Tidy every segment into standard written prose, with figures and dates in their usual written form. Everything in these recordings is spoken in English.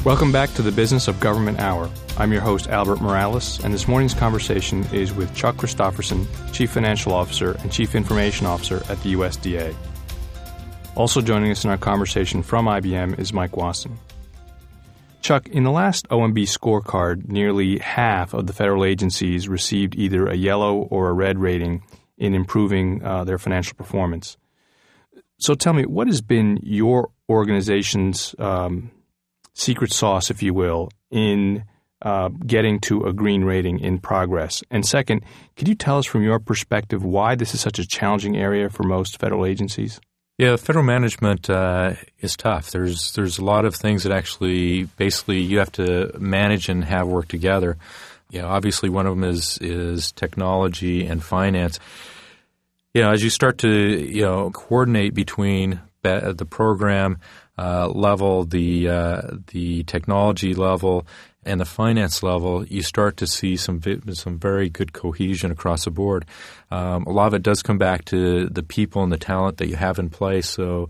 Welcome back to the Business of Government Hour. I'm your host, Albert Morales, and this morning's conversation is with Chuck Christopherson, Chief Financial Officer and Chief Information Officer at the USDA. Also joining us in our conversation from IBM is Mike Wasson. Chuck, in the last OMB scorecard, nearly half of the federal agencies received either a yellow or a red rating in improving their financial performance. So tell me, what has been your organization's secret sauce, if you will, in getting to a green rating in progress? And second, could you tell us from your perspective why this is such a challenging area for most federal agencies? Yeah, federal management is tough. There's a lot of things that actually basically you have to manage and have work together. You know, obviously one of them is technology and finance. You know, as you start to coordinate between the program level, the technology level, and the finance level, you start to see some very good cohesion across the board. A lot of it does come back to the people and the talent that you have in place. So,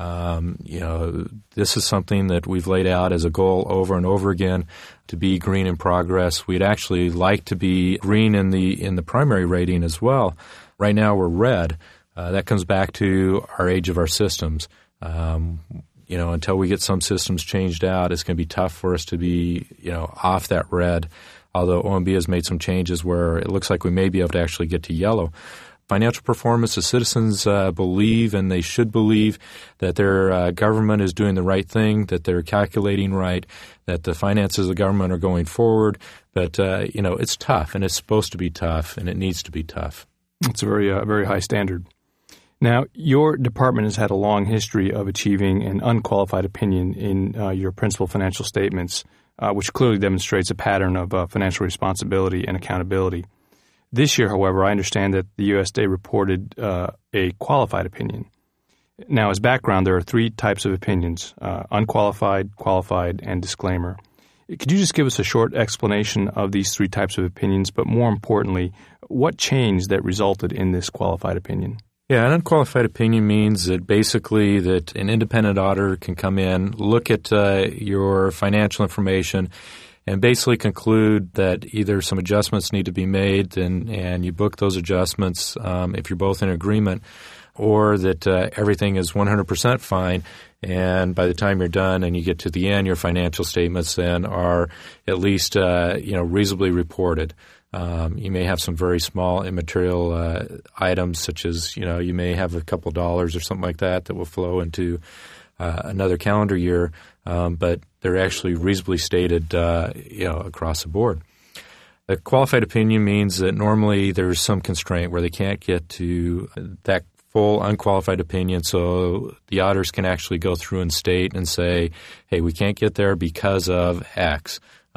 this is something that we've laid out as a goal over and over again to be green in progress. We'd actually like to be green in the primary rating as well. Right now we're red. That comes back to our age of our systems. Until we get some systems changed out, it's going to be tough for us to be, off that red, although OMB has made some changes where it looks like we may be able to actually get to yellow. Financial performance, the citizens believe, and they should believe, that their government is doing the right thing, that they're calculating right, that the finances of the government are going forward. But, it's tough, and it's supposed to be tough, and it needs to be tough. It's a very high standard. Now, your department has had a long history of achieving an unqualified opinion in your principal financial statements, which clearly demonstrates a pattern of financial responsibility and accountability. This year, however, I understand that the USDA reported a qualified opinion. Now, as background, there are three types of opinions: unqualified, qualified, and disclaimer. Could you just give us a short explanation of these three types of opinions, but more importantly, what changed that resulted in this qualified opinion? Yeah, an unqualified opinion means that basically that an independent auditor can come in, look at your financial information, and basically conclude that either some adjustments need to be made and you book those adjustments if you're both in agreement, or that everything is 100% fine, and by the time you're done and you get to the end, your financial statements then are at least reasonably reported. You may have some very small immaterial items, such as, you may have a couple dollars or something like that will flow into another calendar year, but they're actually reasonably stated, across the board. A qualified opinion means that normally there's some constraint where they can't get to that full unqualified opinion, so the auditors can actually go through and state and say, hey, we can't get there because of X.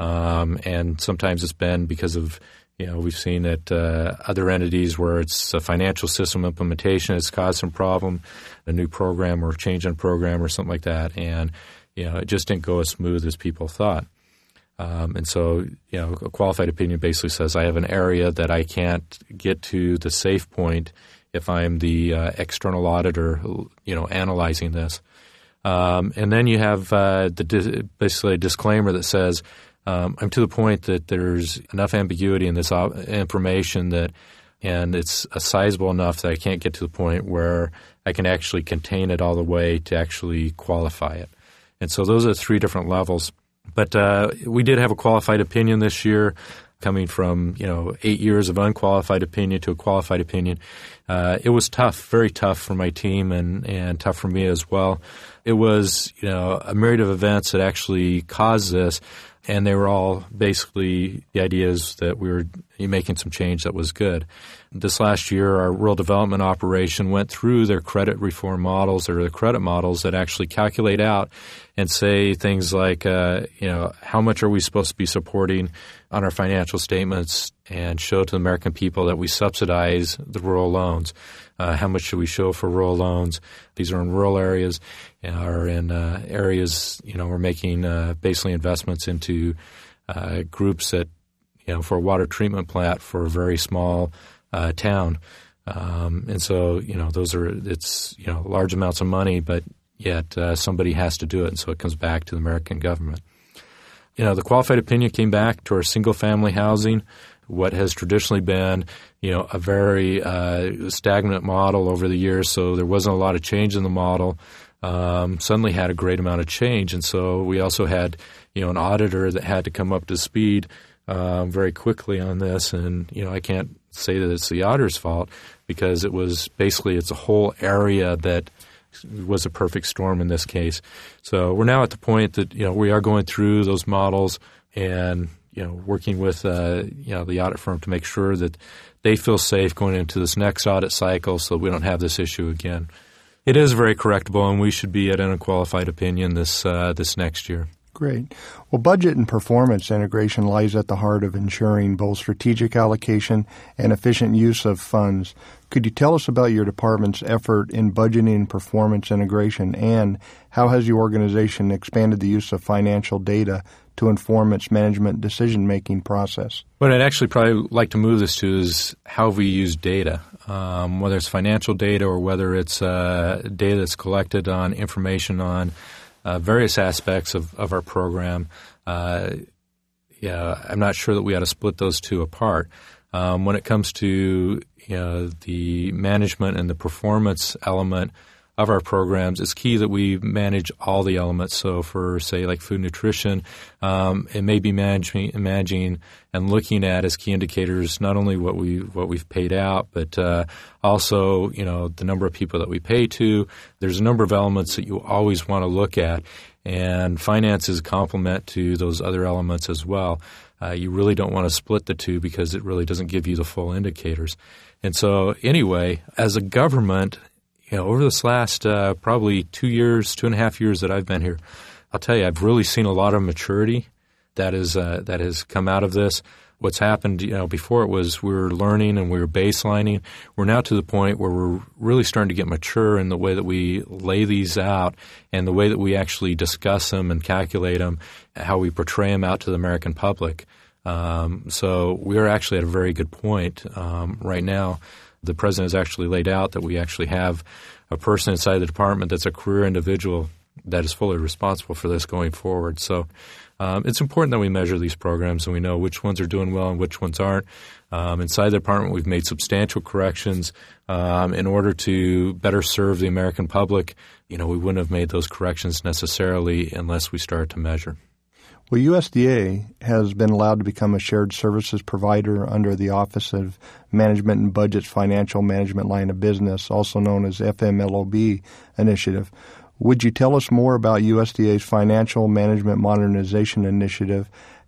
And sometimes it's been because of we've seen at other entities where it's a financial system implementation has caused some problem, a new program or change in program or something like that, and it just didn't go as smooth as people thought. And so a qualified opinion basically says I have an area that I can't get to the safe point if I'm the external auditor, analyzing this. And then you have basically a disclaimer that says, I'm to the point that there's enough ambiguity in this information and it's sizable enough that I can't get to the point where I can actually contain it all the way to actually qualify it. And so those are three different levels. But we did have a qualified opinion this year, coming from 8 years of unqualified opinion to a qualified opinion. It was tough, very tough for my team and tough for me as well. It was a myriad of events that actually caused this. And they were all basically the ideas that we were making some change that was good. This last year, our rural development operation went through their credit reform models or the credit models that actually calculate out and say things like, how much are we supposed to be supporting on our financial statements and show to the American people that we subsidize the rural loans. How much should we show for rural loans? These are in rural areas or in areas, we're making basically investments into groups that, for a water treatment plant for a very small town. And so, it's large amounts of money, but yet somebody has to do it. And so it comes back to the American government. The qualified opinion came back to our single-family housing, what has traditionally been, a very stagnant model over the years, so there wasn't a lot of change in the model. Suddenly had a great amount of change, and so we also had, an auditor that had to come up to speed very quickly on this, and, I can't say that it's the auditor's fault because it's a whole area that was a perfect storm in this case. So we're now at the point that, we are going through those models and, working with, the audit firm to make sure that they feel safe going into this next audit cycle so we don't have this issue again. It is very correctable, and we should be at an unqualified opinion this next year. Great. Well, budget and performance integration lies at the heart of ensuring both strategic allocation and efficient use of funds. Could you tell us about your department's effort in budgeting and performance integration, and how has your organization expanded the use of financial data to inform its management decision-making process? What I'd actually probably like to move this to is how we use data, whether it's financial data or whether it's data that's collected on information on various aspects of our program. I'm not sure that we ought to split those two apart. When it comes to the management and the performance element of our programs, it's key that we manage all the elements. So for, say, like food nutrition, it may be managing and looking at as key indicators not only what we've paid out, but also the number of people that we pay to. There's a number of elements that you always want to look at, and finance is a complement to those other elements as well. You really don't want to split the two because it really doesn't give you the full indicators. And so anyway, as a government, over this last probably 2.5 years that I've been here, I'll tell you, I've really seen a lot of maturity that has come out of this. What's happened, before it was we were learning and we were baselining. We're now to the point where we're really starting to get mature in the way that we lay these out and the way that we actually discuss them and calculate them, how we portray them out to the American public. So we're actually at a very good point right now. The president has actually laid out that we actually have a person inside the department that's a career individual that is fully responsible for this going forward. So it's important that we measure these programs and we know which ones are doing well and which ones aren't. Inside the department, we've made substantial corrections in order to better serve the American public. We wouldn't have made those corrections necessarily unless we started to measure. Well, USDA has been allowed to become a shared services provider under the Office of Management and Budget's Financial Management Line of Business, also known as FMLOB initiative. Would you tell us more about USDA's Financial Management Modernization Initiative?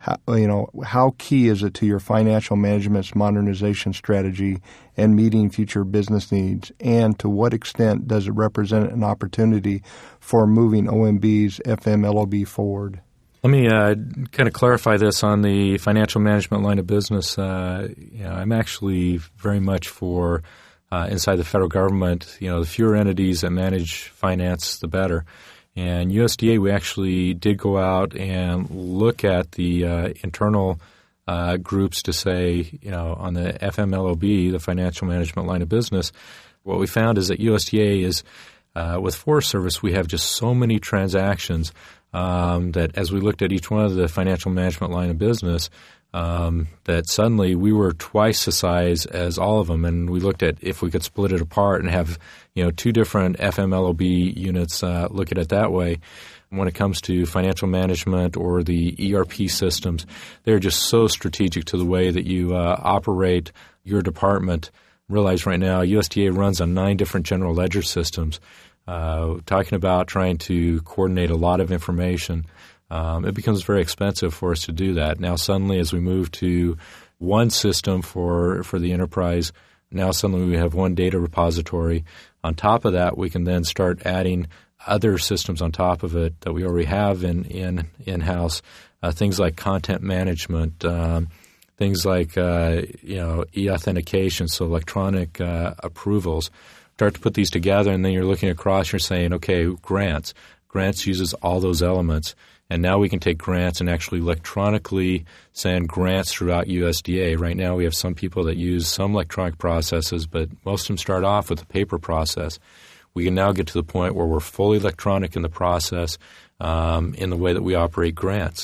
How key is it to your financial management's modernization strategy and meeting future business needs? And to what extent does it represent an opportunity for moving OMB's FMLOB forward? Let me kind of clarify this on the financial management line of business. I'm actually very much for inside the federal government, the fewer entities that manage finance, the better. And USDA, we actually did go out and look at the internal groups to say, on the FMLOB, the financial management line of business, what we found is that USDA is, with Forest Service, we have just so many transactions that as we looked at each one of the financial management line of business, that suddenly we were twice the size as all of them. And we looked at if we could split it apart and have, two different FMLOB units look at it that way. When it comes to financial management or the ERP systems, they're just so strategic to the way that you operate your department. Realize right now USDA runs on 9 different general ledger systems. Talking about trying to coordinate a lot of information, it becomes very expensive for us to do that. Now suddenly as we move to one system for the enterprise, now suddenly we have one data repository. On top of that, we can then start adding other systems on top of it that we already have in-house, things like content management, things like e-authentication, so electronic approvals. Start to put these together, and then you're looking across, you're saying, okay, grants. Grants uses all those elements. And now we can take grants and actually electronically send grants throughout USDA. Right now we have some people that use some electronic processes, but most of them start off with a paper process. We can now get to the point where we're fully electronic in the process in the way that we operate grants.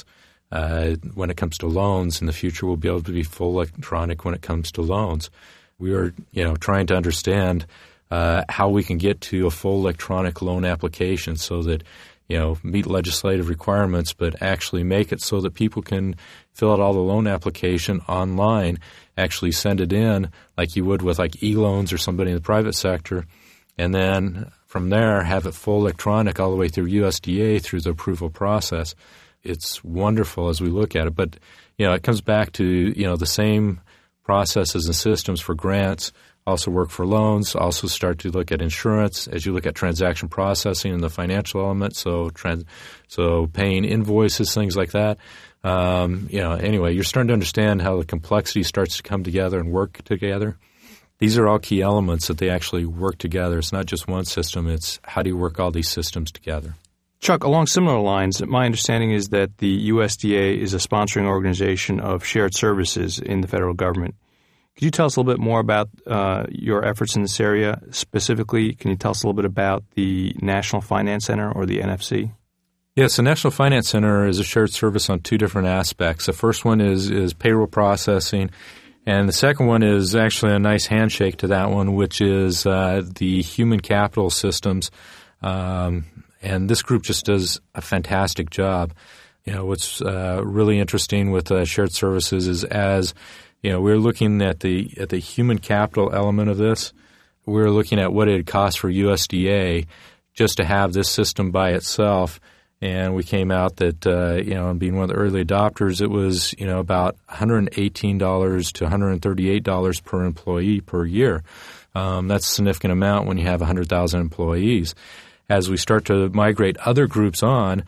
when it comes to loans. In the future, we'll be able to be full electronic when it comes to loans. We are, trying to understand how we can get to a full electronic loan application so that, meet legislative requirements, but actually make it so that people can fill out all the loan application online, actually send it in like you would with like e-loans or somebody in the private sector, and then from there have it full electronic all the way through USDA through the approval process. It's wonderful as we look at it. But, it comes back to, the same processes and systems for grants also work for loans, also start to look at insurance as you look at transaction processing and the financial element, so paying invoices, things like that. Anyway, you're starting to understand how the complexity starts to come together and work together. These are all key elements that they actually work together. It's not just one system. It's how do you work all these systems together. Chuck, along similar lines, my understanding is that the USDA is a sponsoring organization of shared services in the federal government. Could you tell us a little bit more about your efforts in this area? Specifically, can you tell us a little bit about the National Finance Center or the NFC? Yes, the National Finance Center is a shared service on two different aspects. The first one is payroll processing, and the second one is actually a nice handshake to that one, which is the human capital systems. And this group just does a fantastic job. What's really interesting with shared services is as we're looking at the human capital element of this. We're looking at what it costs for USDA just to have this system by itself. And we came out that, and being one of the early adopters, it was, about $118 to $138 per employee per year. That's a significant amount when you have 100,000 employees. As we start to migrate other groups on,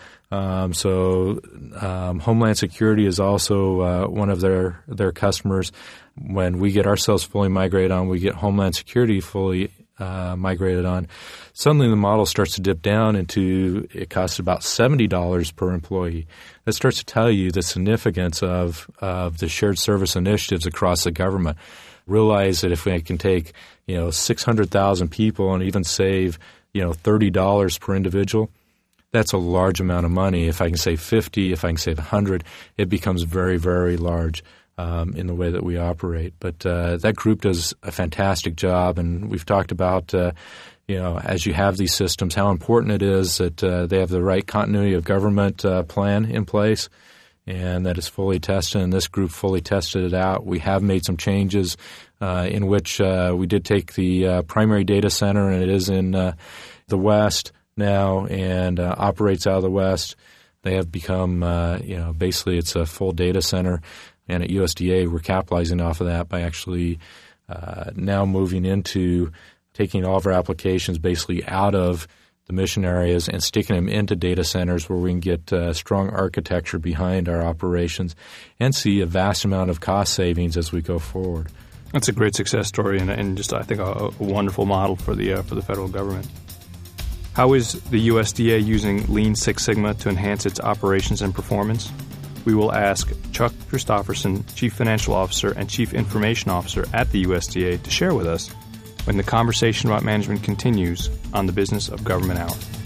Homeland Security is also one of their customers. When we get ourselves fully migrated on, we get Homeland Security fully migrated on. Suddenly the model starts to dip down into it costs about $70 per employee. That starts to tell you the significance of the shared service initiatives across the government. Realize that if we can take 600,000 people and even save $30 per individual, that's a large amount of money. If I can save 50, if I can save 100, it becomes very, very large in the way that we operate. But that group does a fantastic job, and we've talked about, as you have these systems, how important it is that they have the right continuity of government plan in place, and that is fully tested, and this group fully tested it out. We have made some changes in which we did take the primary data center, and it is in the West now and operates out of the West. They have become, basically it's a full data center, and at USDA we're capitalizing off of that by actually now moving into taking all of our applications basically out of the mission areas and sticking them into data centers where we can get strong architecture behind our operations and see a vast amount of cost savings as we go forward. That's a great success story and just, I think, a wonderful model for the federal government. How is the USDA using Lean Six Sigma to enhance its operations and performance? We will ask Chuck Christopherson, Chief Financial Officer and Chief Information Officer at the USDA, to share with us when the conversation about management continues on the Business of Government Hour.